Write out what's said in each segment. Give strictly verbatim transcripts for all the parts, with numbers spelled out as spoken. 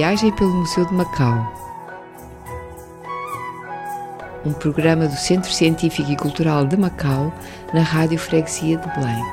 Viagem pelo Museu de Macau, um programa do Centro Científico e Cultural de Macau, na Rádio Freguesia de Belém.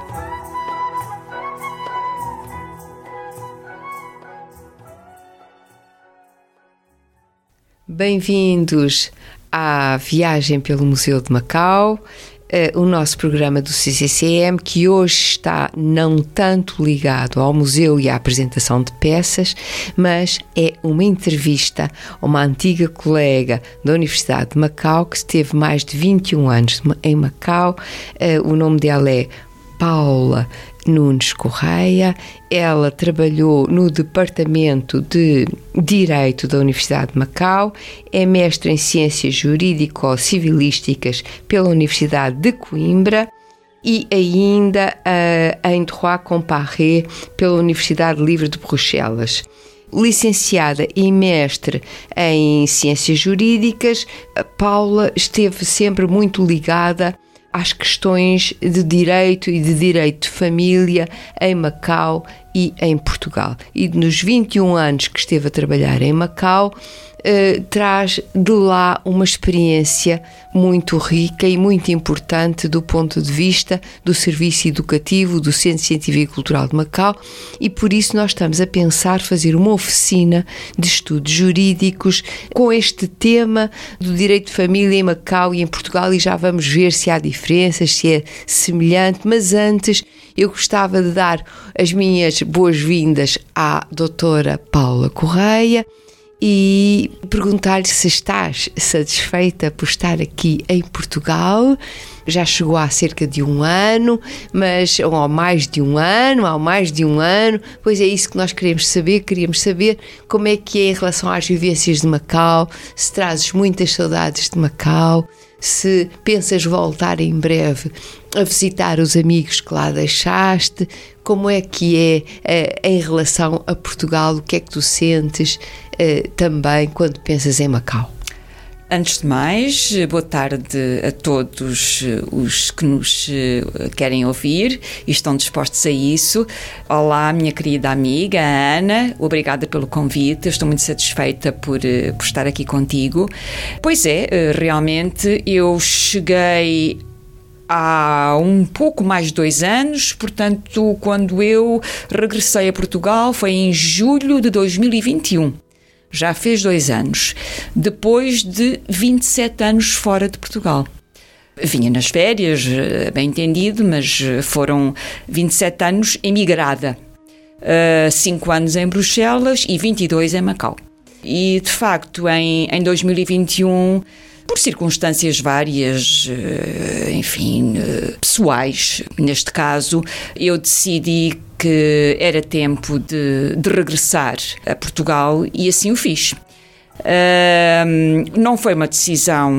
Bem-vindos à Viagem pelo Museu de Macau, o nosso programa do C C C M, que hoje está não tanto ligado ao museu e à apresentação de peças, mas é uma entrevista a uma antiga colega da Universidade de Macau, que esteve mais de vinte e um anos em Macau. O nome dela é Paula Nunes Correia. Ela trabalhou no Departamento de Direito da Universidade de Macau, é mestre em Ciências Jurídico-Civilísticas pela Universidade de Coimbra e ainda uh, em Droit Comparé pela Universidade Livre de Bruxelas. Licenciada e mestre em Ciências Jurídicas, a Paula esteve sempre muito ligada às questões de direito e de direito de família em Macau e em Portugal. E nos vinte e um anos que esteve a trabalhar em Macau, eh, traz de lá uma experiência muito rica e muito importante do ponto de vista do serviço educativo do Centro Científico e Cultural de Macau, e por isso nós estamos a pensar fazer uma oficina de estudos jurídicos com este tema do direito de família em Macau e em Portugal, e já vamos ver se há diferenças, se é semelhante. Mas antes eu gostava de dar as minhas boas-vindas à doutora Paula Correia e perguntar-lhe se estás satisfeita por estar aqui em Portugal. Já chegou há cerca de um ano, mas ou há mais de um ano, há mais de um ano, pois é isso que nós queremos saber, queríamos saber como é que é em relação às vivências de Macau, se trazes muitas saudades de Macau, se pensas voltar em breve a visitar os amigos que lá deixaste, como é que é eh, em relação a Portugal, o que é que tu sentes eh, também quando pensas em Macau? Antes de mais, boa tarde a todos os que nos querem ouvir e estão dispostos a isso. Olá, minha querida amiga Ana, obrigada pelo convite, eu estou muito satisfeita por, por estar aqui contigo. Pois é, realmente eu cheguei há um pouco mais de dois anos, portanto, quando eu regressei a Portugal foi em julho de dois mil e vinte e um. Já fez dois anos, depois de vinte e sete anos fora de Portugal. Vinha nas férias, bem entendido, mas foram vinte e sete anos emigrada. cinco anos em Bruxelas e vinte e dois em Macau. E, de facto, em, em dois mil e vinte e um, por circunstâncias várias, enfim, pessoais, neste caso, eu decidi que era tempo de, de regressar a Portugal e assim o fiz. Uh, não foi uma decisão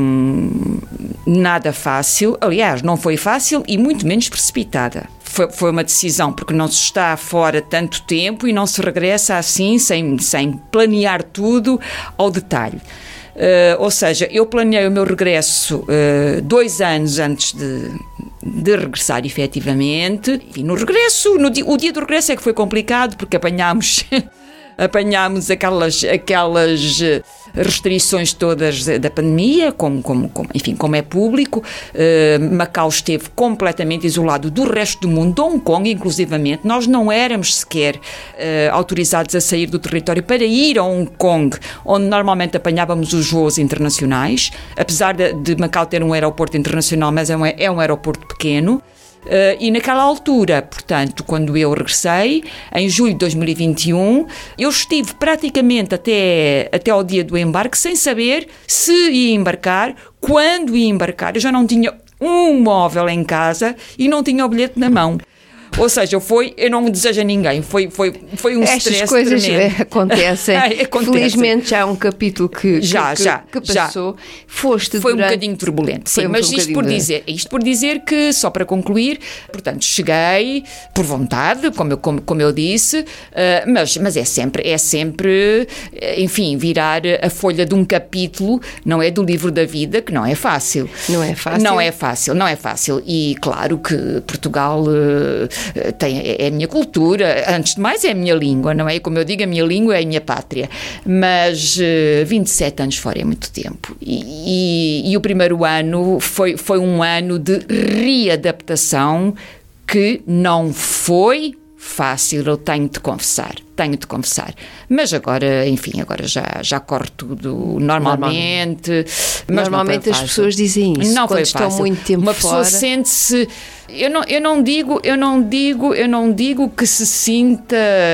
nada fácil, aliás, não foi fácil e muito menos precipitada. Foi, foi uma decisão porque não se está fora tanto tempo e não se regressa assim, sem, sem planear tudo ao detalhe. Uh, ou seja, eu planeei o meu regresso uh, dois anos antes de, de regressar efetivamente. E no regresso, no dia, o dia do regresso é que foi complicado porque apanhámos, apanhámos aquelas, aquelas restrições todas da pandemia, como, como, como, enfim, como é público. Uh, Macau esteve completamente isolado do resto do mundo, Hong Kong inclusivamente. Nós não éramos sequer uh, autorizados a sair do território para ir a Hong Kong, onde normalmente apanhávamos os voos internacionais, apesar de, de Macau ter um aeroporto internacional, mas é um, é um aeroporto pequeno. Uh, e naquela altura, portanto, quando eu regressei, em julho de dois mil e vinte e um, eu estive praticamente até, até ao dia do embarque sem saber se ia embarcar, quando ia embarcar. Eu já não tinha um móvel em casa e não tinha o bilhete na mão. Ou seja, foi, eu não desejo a ninguém, foi, foi, foi um stress Estas coisas tremendo. acontecem. Acontece. Felizmente já há um capítulo que, já, que, já, que passou. Já. Foste foi durante... um bocadinho turbulento, sim, foi mas um isto por, dizer, isto por dizer que, só para concluir, portanto, cheguei por vontade, como eu, como, como eu disse, uh, mas, mas é sempre, é sempre, enfim, virar a folha de um capítulo, não é do livro da vida, que não é fácil. Não é fácil? Não é fácil, não é fácil. E claro que Portugal... Uh, tem, é a minha cultura, antes de mais é a minha língua, não é? Como eu digo, a minha língua é a minha pátria, mas uh, vinte e sete anos fora é muito tempo, e, e, e o primeiro ano foi, foi um ano de readaptação que não foi fácil, eu tenho de confessar, tenho de confessar. Mas agora, enfim, agora já, já corre tudo normalmente. Normalmente, mas normalmente as pessoas dizem isso, não quando foi estão fácil. muito tempo Uma fora. pessoa sente-se... Eu não, eu não digo, eu não digo, eu não digo que se sinta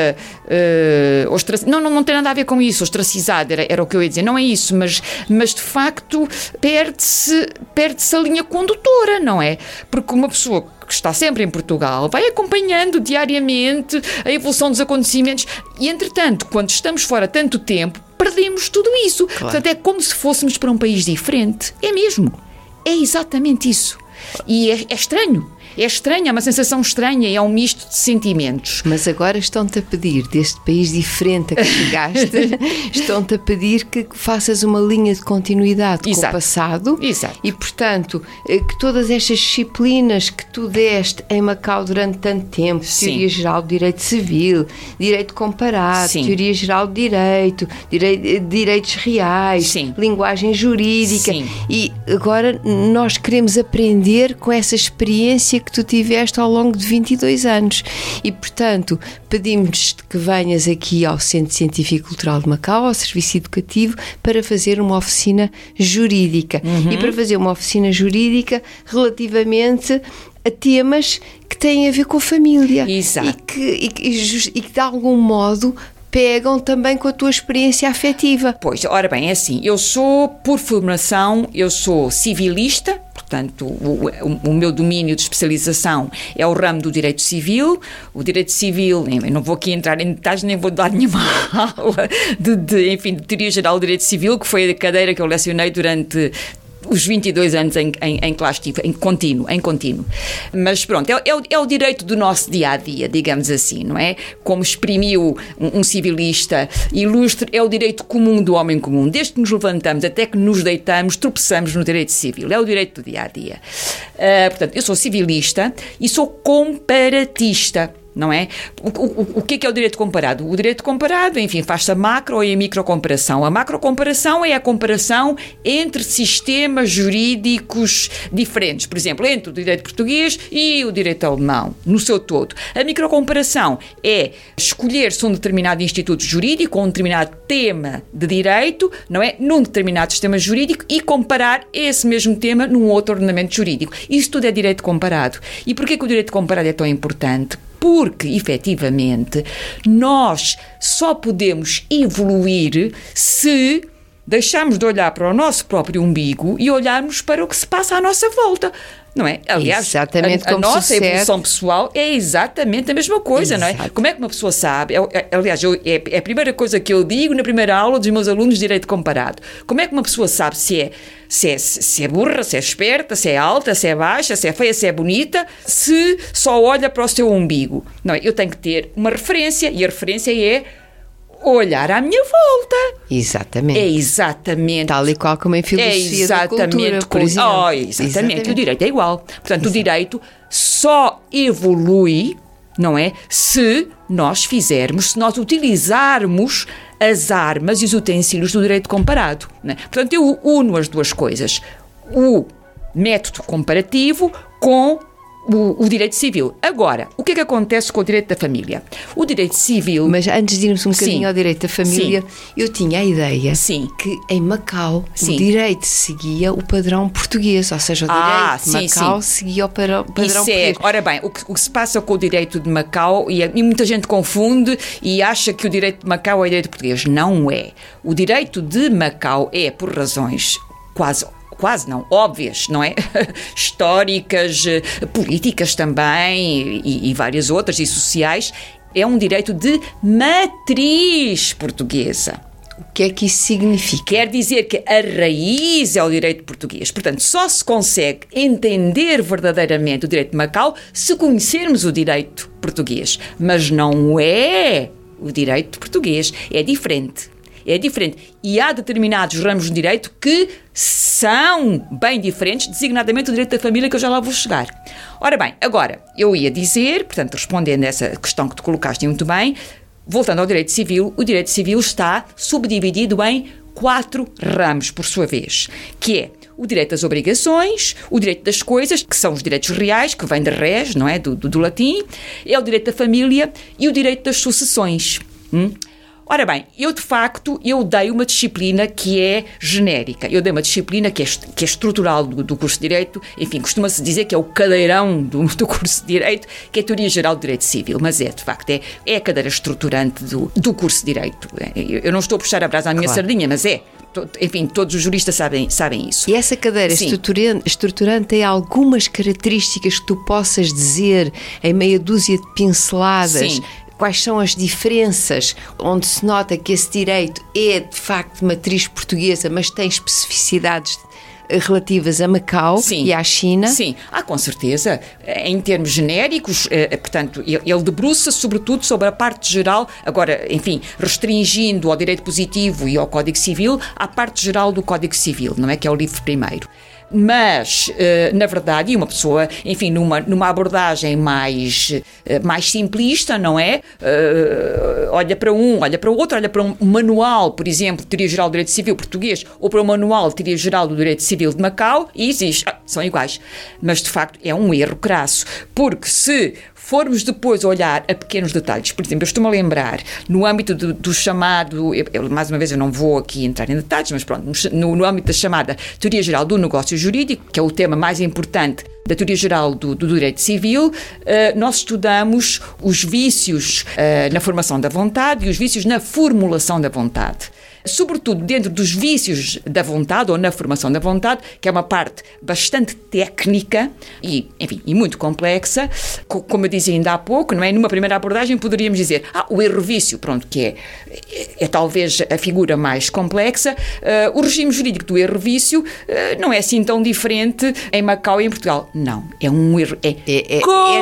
uh, ostrac... não, não, não tem nada a ver com isso, ostracizado, era, era o que eu ia dizer, não é isso, mas, mas de facto perde-se, perde-se a linha condutora, não é? Porque uma pessoa que está sempre em Portugal vai acompanhando diariamente a evolução dos acontecimentos e, entretanto, quando estamos fora tanto tempo, perdemos tudo isso. Claro. Portanto, é como se fôssemos para um país diferente. É mesmo. É exatamente isso. E é, é estranho. É estranho, é uma sensação estranha e é um misto de sentimentos. Mas agora estão-te a pedir, deste país diferente a que chegaste, estão-te a pedir que faças uma linha de continuidade Exato. com o passado. Exato. E, portanto, que todas estas disciplinas que tu deste em Macau durante tanto tempo, Sim. Teoria Geral de Direito Civil, Direito Comparado, Sim. Teoria Geral de Direito, direi- Direitos Reais, Sim. Linguagem Jurídica, Sim. e agora nós queremos aprender com essa experiência que tu tiveste ao longo de vinte e dois anos e, portanto, pedimos-te que venhas aqui ao Centro Científico Cultural de Macau, ao Serviço Educativo, para fazer uma oficina jurídica. Uhum. E para fazer uma oficina jurídica relativamente a temas que têm a ver com a família. Exato. E que, e, que- e just- e que de algum modo pegam também com a tua experiência afetiva. Pois, ora bem, é assim, eu sou, por formação, eu sou civilista, portanto, o, o, o meu domínio de especialização é o ramo do direito civil. O direito civil, eu não vou aqui entrar em detalhes, nem vou dar nenhuma aula de, de, enfim, de teoria geral do direito civil, que foi a cadeira que eu lecionei durante os vinte e dois anos em, em, em que lá estive, em contínuo, em contínuo. Mas pronto, é, é, o, é o direito do nosso dia-a-dia, digamos assim, não é? Como exprimiu um, um civilista ilustre, é o direito comum do homem comum. Desde que nos levantamos até que nos deitamos, tropeçamos no direito civil. É o direito do dia-a-dia. Uh, portanto, eu sou civilista e sou comparatista. Não é? O, o, o que é que é o direito comparado? O direito comparado, enfim, faz-se a macro e a microcomparação. A macrocomparação é a comparação entre sistemas jurídicos diferentes. Por exemplo, entre o direito português e o direito alemão, no seu todo. A microcomparação é escolher-se um determinado instituto jurídico ou um determinado tema de direito, não é? Num determinado sistema jurídico e comparar esse mesmo tema num outro ordenamento jurídico. Isso tudo é direito comparado. E porquê que o direito comparado é tão importante? Porque, efetivamente, nós só podemos evoluir se deixarmos de olhar para o nosso próprio umbigo e olharmos para o que se passa à nossa volta. Não é? Aliás, exatamente a, a como nossa sucede. evolução pessoal é exatamente a mesma coisa, Exato. não é? Como é que uma pessoa sabe? Eu, aliás, eu, é, é a primeira coisa que eu digo na primeira aula dos meus alunos de Direito Comparado. Como é que uma pessoa sabe se é, se é, se é burra, se é esperta, se é alta, se é baixa, se é feia, se é bonita, se só olha para o seu umbigo? Não é? Eu tenho que ter uma referência e a referência é olhar à minha volta. Exatamente. É exatamente. Tal e qual como em filosofia é da cultura, por com, exemplo. Oh, exatamente. exatamente. O direito é igual. Portanto, Exato. O direito só evolui, não é? Se nós fizermos, se nós utilizarmos as armas e os utensílios do direito comparado. Não é? Portanto, eu uno as duas coisas. O método comparativo com O, o direito civil. Agora, o que é que acontece com o direito da família? O direito civil... Mas antes de irmos um bocadinho Sim. ao direito da família, Sim. eu tinha a ideia Sim. que em Macau Sim. o direito seguia o padrão português, ou seja, o Ah, direito sim, de Macau sim. seguia o padrão, padrão Isso é, português. ora bem, o que, o que se passa com o direito de Macau, e, e muita gente confunde e acha que o direito de Macau é direito português. Não é. O direito de Macau é, por razões quase quase não, óbvias, não é? Históricas, políticas também e, e várias outras, e sociais, é um direito de matriz portuguesa. O que é que isso significa? Quer dizer que a raiz é o direito português. Portanto, só se consegue entender verdadeiramente o direito de Macau se conhecermos o direito português. Mas não é o direito português, é diferente. é diferente. E há determinados ramos de direito que são bem diferentes, designadamente o direito da família, que eu já lá vou chegar. Ora bem, agora, eu ia dizer, portanto, respondendo a essa questão que tu colocaste muito bem, voltando ao direito civil, o direito civil está subdividido em quatro ramos, por sua vez, que é o direito das obrigações, o direito das coisas, que são os direitos reais, que vem de res, não é? Do, do, do latim, é o direito da família e o direito das sucessões. Hum? Ora bem, eu de facto, eu dei uma disciplina que é genérica. Eu dei uma disciplina que é, que é estrutural do, do curso de Direito. Enfim, costuma-se dizer que é o cadeirão do, do curso de Direito, que é a Teoria Geral do Direito Civil. Mas é, de facto, é, é a cadeira estruturante do, do curso de Direito. Eu, eu não estou a puxar a brasa à minha claro. sardinha, mas é. Enfim, todos os juristas sabem, sabem isso. E essa cadeira estruturante, estruturante tem algumas características que tu possas dizer em meia dúzia de pinceladas? Sim. Quais são as diferenças onde se nota que esse direito é de facto de matriz portuguesa, mas tem especificidades relativas a Macau Sim. e à China? Sim, há com certeza. Em termos genéricos, eh, portanto, ele, ele debruça-se sobretudo sobre a parte geral, agora, enfim, restringindo ao direito positivo e ao Código Civil, à parte geral do Código Civil, não é? Que é o livro primeiro. Mas, na verdade, e uma pessoa, enfim, numa, numa abordagem mais, mais simplista, não é? Uh, olha para um, olha para o outro, olha para um manual, por exemplo, de Teoria Geral do Direito Civil português, ou para um manual de Teoria Geral do Direito Civil de Macau, e diz, ah, são iguais. Mas, de facto, é um erro crasso, porque se formos depois olhar a pequenos detalhes, por exemplo, eu estou-me a lembrar, no âmbito do, do chamado, eu, eu, mais uma vez eu não vou aqui entrar em detalhes, mas pronto, no, no âmbito da chamada Teoria Geral do Negócio Jurídico, que é o tema mais importante da Teoria Geral do, do Direito Civil, uh, nós estudamos os vícios uh, na formação da vontade e os vícios na formulação da vontade. Sobretudo dentro dos vícios da vontade ou na formação da vontade, que é uma parte bastante técnica e, enfim, e muito complexa, como eu dizia ainda há pouco, não é? Numa primeira abordagem poderíamos dizer, ah, o erro-vício, pronto, que é, é, é talvez a figura mais complexa. Uh, o regime jurídico do erro-vício uh, não é assim tão diferente em Macau e em Portugal. Não, é um erro, é, é, é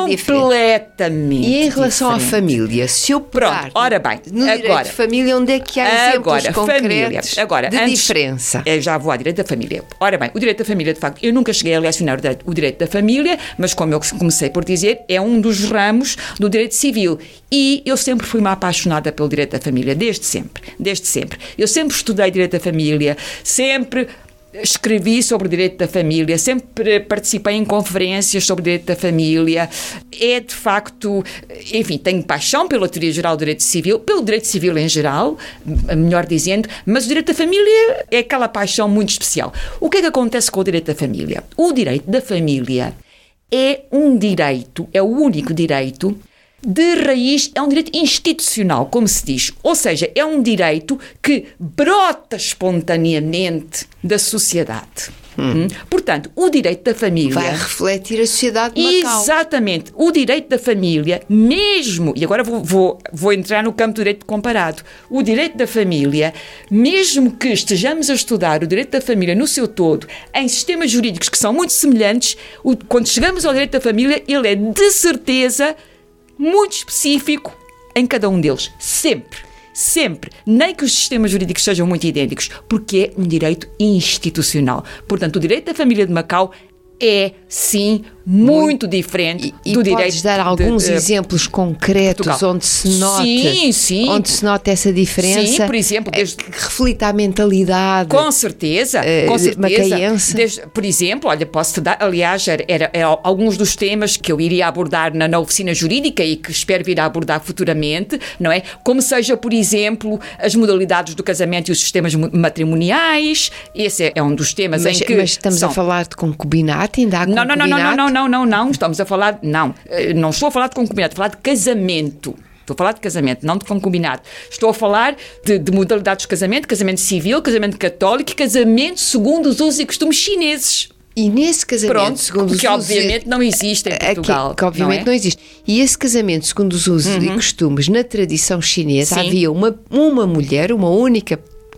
completamente E em relação diferente. à família, se eu pegar pronto, ora bem, no direito agora, de família, onde é que há exemplos agora, concretos família. Agora, de antes, diferença? Eu já vou ao direito da família. Ora bem, o direito da família, de facto, eu nunca cheguei a lecionar o direito da família, mas como eu comecei por dizer, é um dos ramos do direito civil. E eu sempre fui uma apaixonada pelo direito da família, desde sempre, desde sempre. Eu sempre estudei direito da família, sempre escrevi sobre o direito da família, sempre participei em conferências sobre o direito da família. É, de facto, enfim, tenho paixão pela Teoria Geral do Direito Civil, pelo direito civil em geral, melhor dizendo, mas o direito da família é aquela paixão muito especial. O que é que acontece com o direito da família? O direito da família é um direito, é o único direito de raiz, é um direito institucional, como se diz. Ou seja, é um direito que brota espontaneamente da sociedade. Hum. Hum? Portanto, o direito da família... vai refletir a sociedade de Macau. Exatamente. O direito da família, mesmo... E agora vou, vou, vou entrar no campo do direito comparado. O direito da família, mesmo que estejamos a estudar o direito da família no seu todo, em sistemas jurídicos que são muito semelhantes, o, quando chegamos ao direito da família, ele é de certeza muito específico em cada um deles. Sempre. Sempre. Nem que os sistemas jurídicos sejam muito idênticos, porque é um direito institucional. Portanto, o direito da família de Macau é, sim, muito, muito diferente e, do e direito. Podes dar alguns de, de, exemplos concretos Portugal. onde se nota, sim, sim. onde se nota essa diferença? Sim, por exemplo, desde, que reflita a mentalidade. Com certeza, uh, com certeza. Macaense. Desde, por exemplo, olha, posso-te dar, aliás, era, era, era alguns dos temas que eu iria abordar na, na oficina jurídica e que espero vir a abordar futuramente, não é? Como seja, por exemplo, as modalidades do casamento e os sistemas matrimoniais. Esse é, é um dos temas mas, em que Mas estamos são... a falar de concubinato, ainda há não, concubinato? Não, não, não, não, não, não, não, estamos a falar, não, não estou a falar de concubinato, estou a falar de casamento. Estou a falar de casamento, não de concubinato. Estou a falar de, de modalidades de casamento, casamento civil, casamento católico e casamento segundo os usos e costumes chineses. E nesse casamento, Pronto, segundo os que usos... obviamente não existe em Portugal. Que, que obviamente não, é? não existe. E esse casamento, segundo os usos uhum. e costumes, na tradição chinesa, Sim. havia uma, uma mulher, uma única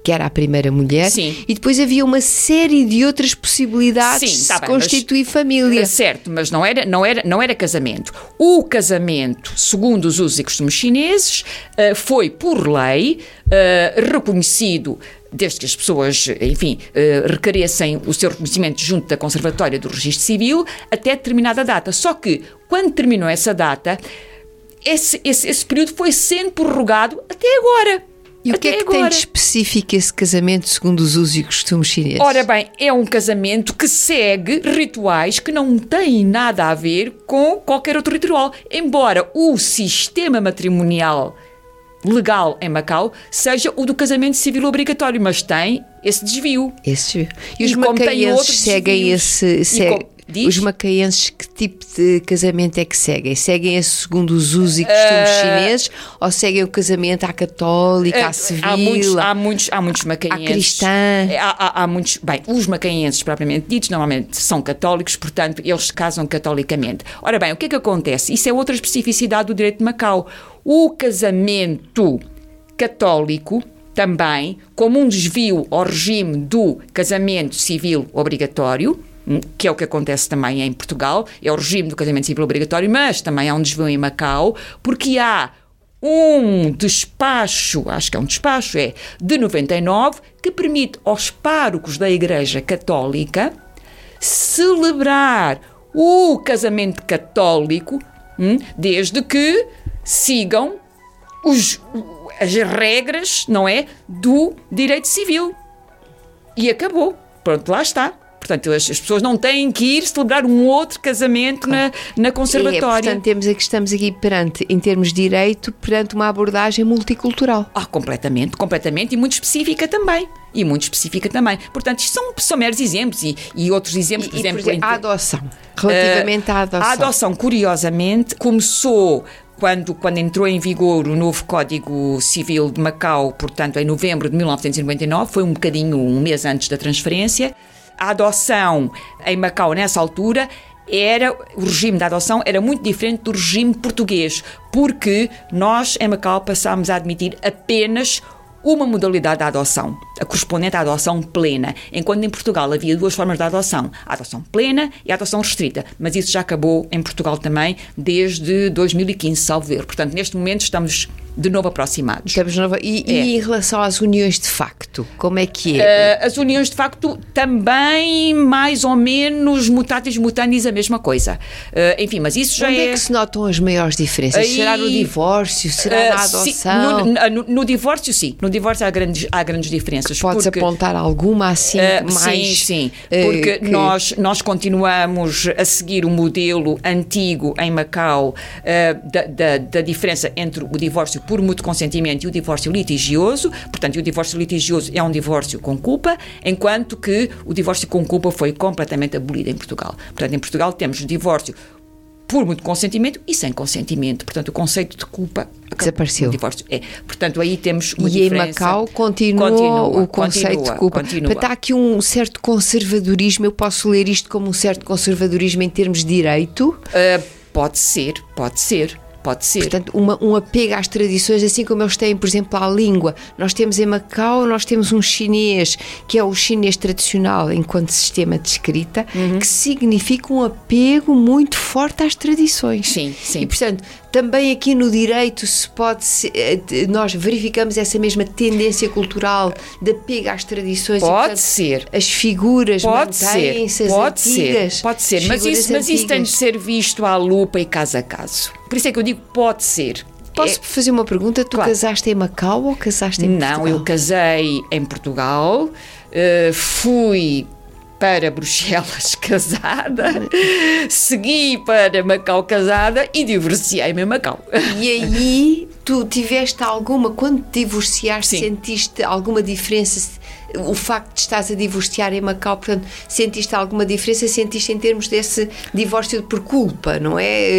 que era a primeira mulher, Sim. e depois havia uma série de outras possibilidades Sim, de tá se bem, constituir mas, família. Certo, mas não era, não, era, não era casamento. O casamento, segundo os usos e costumes chineses, uh, foi, por lei, uh, reconhecido, desde que as pessoas, enfim, uh, requeressem o seu reconhecimento junto da Conservatória do Registro Civil, até determinada data. Só que, quando terminou essa data, esse, esse, esse período foi sendo prorrogado até agora. E o que é que agora. tem de específico esse casamento segundo os usos e costumes chineses? Ora bem, é um casamento que segue rituais que não têm nada a ver com qualquer outro ritual. Embora o sistema matrimonial legal em Macau seja o do casamento civil obrigatório, mas tem esse desvio. Esse desvio. E os E como tem macaenses outros seguem desvios. esse... E Segue, como- diz? os macaenses, que tipo de casamento é que seguem? Seguem esse segundo os usos e costumes Uh, chineses ou seguem o casamento à católica, à Eh, civil, Há muitos, há muitos, há muitos macaenses. à cristã? Há, há, há muitos. Bem, os macaenses propriamente ditos normalmente são católicos, portanto eles se casam catolicamente. Ora bem, o que é que acontece? Isso é outra especificidade do direito de Macau. O casamento católico também, como um desvio ao regime do casamento civil obrigatório, que é o que acontece também em Portugal, é o regime do casamento civil obrigatório, mas também há um desvio em Macau, porque há um despacho, acho que é um despacho, é, de noventa e nove, que permite aos párocos da Igreja Católica celebrar o casamento católico, hum, desde que sigam os, as regras, não é, do direito civil. E acabou. Pronto, lá está. Portanto, as, as pessoas não têm que ir celebrar um outro casamento na, na conservatória. É, portanto, temos aqui, estamos aqui perante, em termos de direito, perante uma abordagem multicultural. Ah, completamente, completamente, e muito específica também. E muito específica também. Portanto, isto são, são meros exemplos e, e outros exemplos, E, por e, exemplo... por exemplo, a adoção. Relativamente à adoção. A adoção, curiosamente, começou... Quando, quando entrou em vigor o novo Código Civil de Macau, portanto, em novembro de mil novecentos e noventa e nove, foi um bocadinho, um mês antes da transferência, a adoção em Macau, nessa altura, era, o regime da adoção era muito diferente do regime português, porque nós, em Macau, passámos a admitir apenas uma modalidade da adoção, a correspondente à adoção plena, enquanto em Portugal havia duas formas de adoção, a adoção plena e a adoção restrita, mas isso já acabou em Portugal também desde dois mil e quinze, salvo erro. Portanto, neste momento estamos de novo aproximados. Estamos nova... e, É. e em relação às uniões de facto, como é que é? Uh, as uniões, de facto, também mais ou menos mutatis mutandis a mesma coisa. Uh, enfim, mas isso já Onde é... é... que se notam as maiores diferenças? Aí- Será no divórcio? Será Uh, na sim, adoção? no, no- no divórcio, sim. No divórcio há grandes, há grandes diferenças. Podes porque... apontar alguma assim Uh, mais... sim, sim, uh, porque que- nós, nós continuamos a seguir o modelo antigo em Macau uh, da, da, da diferença entre o divórcio por mútuo consentimento e o divórcio litigioso. Portanto, o divórcio litigioso é um divórcio com culpa, enquanto que o divórcio com culpa foi completamente abolido em Portugal. Portanto, em Portugal temos o divórcio por mútuo consentimento e sem consentimento. Portanto, o conceito de culpa Desapareceu. O divórcio é. Portanto, aí temos uma E diferença. em Macau continua, Continua, o conceito continua, de culpa. continua. Portanto, há aqui um certo conservadorismo, eu posso ler isto como um certo conservadorismo em termos de direito? Uh, pode ser, pode ser. Pode ser. Portanto, uma, um apego às tradições, assim como eles têm, por exemplo, à língua. Nós temos em Macau, nós temos um chinês, que é o chinês tradicional enquanto sistema de escrita, Uhum. que significa um apego muito forte às tradições. Sim, sim. E, portanto, também aqui no direito se pode ser, nós verificamos essa mesma tendência cultural de apego às tradições. Pode e, portanto, ser. As figuras Pode ser, mantêm-se, as pode antigas. ser, pode ser, mas figuras isso, mas isso tem de antigas. ser visto à lupa e caso a caso. Por isso é que eu digo pode ser. Posso fazer uma pergunta? Tu Claro. casaste em Macau ou casaste em Não, Portugal? eu casei em Portugal, uh, fui para Bruxelas casada, segui para Macau casada e divorciei-me em Macau. E aí, tu tiveste alguma, quando te divorciaste, Sim. sentiste alguma diferença? O facto de estás a divorciar em Macau, portanto, sentiste alguma diferença? Sentiste em termos desse divórcio por culpa, não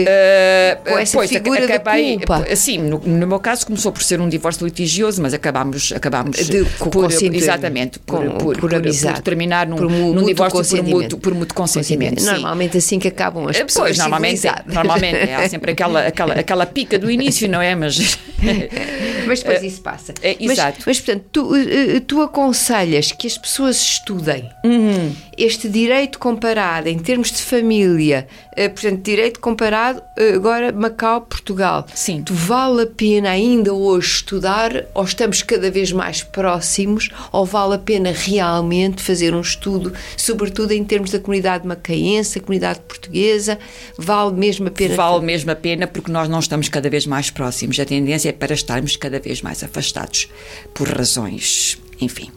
é? Uh, Com essa pois, figura acabei, da culpa. Sim, no, no meu caso começou por ser um divórcio litigioso, mas acabámos, acabámos De- com por, consenti- exatamente, por, com- por, por amizade. por terminar num, Por mu- num mútuo divórcio por consentimento. mútuo, por mútuo consentimento. sim. Normalmente assim que acabam as Eh, pessoas Pois, normalmente, civilizadas. normalmente há sempre aquela, aquela, aquela pica do início, não é? Mas mas... mas depois isso passa. É, mas, exato. Mas, portanto, tu, tu aconselhas que as pessoas estudem Uhum. este direito comparado em termos de família, portanto, direito comparado agora Macau, Portugal. Sim. Tu vale a pena ainda hoje estudar, ou estamos cada vez mais próximos, ou vale a pena realmente fazer um estudo, sobretudo em termos da comunidade macaense, a comunidade portuguesa, vale mesmo a pena? Vale mesmo a pena porque nós não estamos cada vez mais próximos. A tendência é para estarmos cada vez mais afastados por razões, enfim...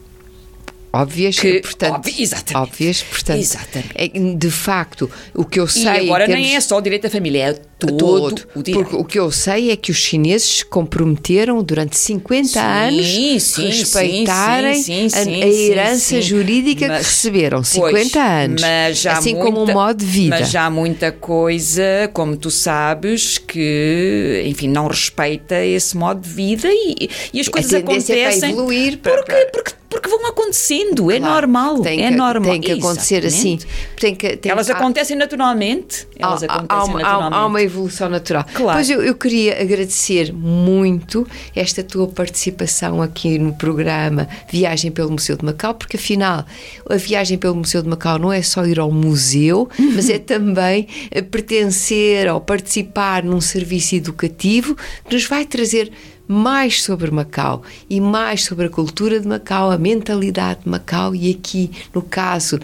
Óbvias, que, portanto, óbvio, exatamente. óbvias, portanto, exatamente. É, de facto, o que eu sei... E agora termos, nem é só o direito da família, é todo, todo o direito. Porque o que eu sei é que os chineses se comprometeram durante cinquenta sim, anos sim, respeitarem sim, sim, a, sim, a herança sim, sim. jurídica mas, que receberam, cinquenta pois, anos, mas já assim muita, como o modo de vida. Mas já há muita coisa, como tu sabes, que, enfim, não respeita esse modo de vida e, e as coisas acontecem... É para evoluir. Para, porque, para... porque, porque vão acontecendo, claro, é normal, tem que, é normal. Tem que acontecer Exatamente. assim. Tem que, tem, elas há, acontecem naturalmente. Elas há, acontecem há, uma, naturalmente. há uma evolução natural. Claro. Pois eu, eu queria agradecer muito esta tua participação aqui no programa Viagem pelo Museu de Macau, porque afinal a viagem pelo Museu de Macau não é só ir ao museu, mas é também pertencer ou participar num serviço educativo que nos vai trazer mais sobre Macau e mais sobre a cultura de Macau, a mentalidade de Macau, e aqui no caso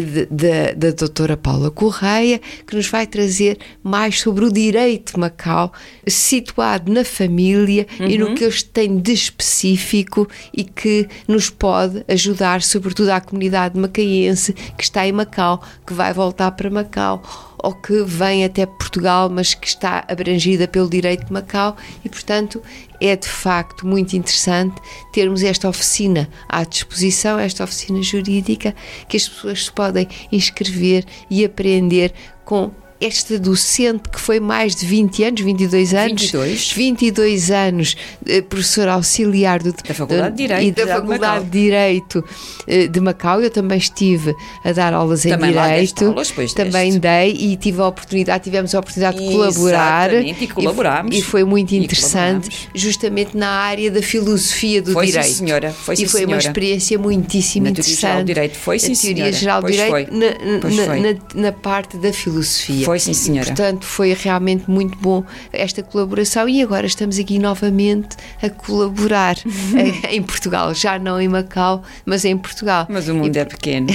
da, da doutora Paula Correia, que nos vai trazer mais sobre o direito de Macau, situado na família uhum. e no que eles têm de específico e que nos pode ajudar, sobretudo à comunidade macaense que está em Macau, que vai voltar para Macau, ou que vem até Portugal, mas que está abrangida pelo direito de Macau, e, portanto, é de facto muito interessante termos esta oficina à disposição, esta oficina jurídica, que as pessoas se podem inscrever e aprender com esta docente que foi mais de vinte anos, vinte e dois anos, vinte e dois, vinte e dois anos, professora auxiliar do, da Faculdade de Direito, e da Faculdade de Direito de Macau. Eu também estive a dar aulas também em Direito, aulas, pois também deste. dei e tive a oportunidade, tivemos a oportunidade de colaborar. Exatamente, e colaborámos. E, e foi muito interessante, justamente na área da filosofia do foi Direito. Sim, senhora. Foi, sim, e foi senhora. uma experiência muitíssimo na interessante. Teoria Geral do Direito. Foi, sim, a Teoria senhora. Geral do pois Direito foi. Na, pois na, foi. Na, na parte da filosofia. Foi, sim, senhora. E, portanto, foi realmente muito bom esta colaboração, e agora estamos aqui novamente a colaborar em Portugal, já não em Macau, mas em Portugal. Mas o mundo e, é pequeno.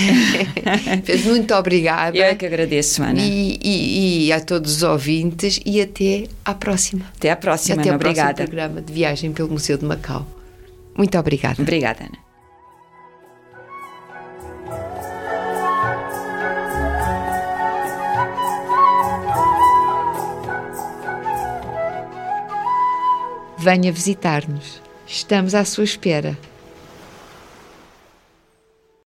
Muito obrigada. Eu é que agradeço, Ana. E, e, e a todos os ouvintes, e até à próxima. Até à próxima, até Ana. ao próximo Obrigada. programa de Viagem pelo Museu de Macau. Muito obrigada. Obrigada, Ana. Venha visitar-nos. Estamos à sua espera.